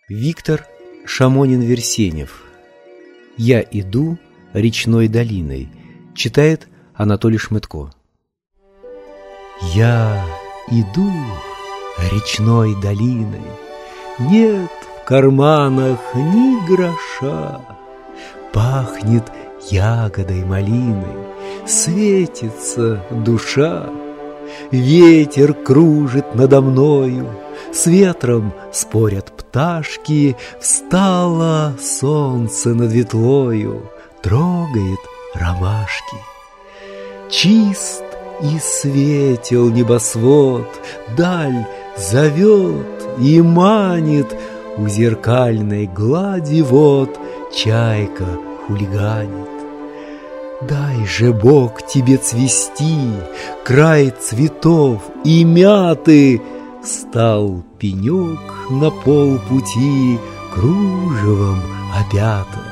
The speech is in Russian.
Виктор Шамонин-Версенев. «Я иду речной долиной», читает Анатолий Шмытко. Я иду речной долиной, нет в карманах ни гроша. Пахнет ягодой малиной, светится душа. Ветер кружит надо мною, с ветром спорят пташки. Встало солнце над ветлою, трогает ромашки. Чист и светел небосвод, даль зовет и манит. У зеркальной глади вод чайка хулиганит. Дай же Бог тебе цвести, край цветов и мяты. Стал пенек на полпути кружевом опятым.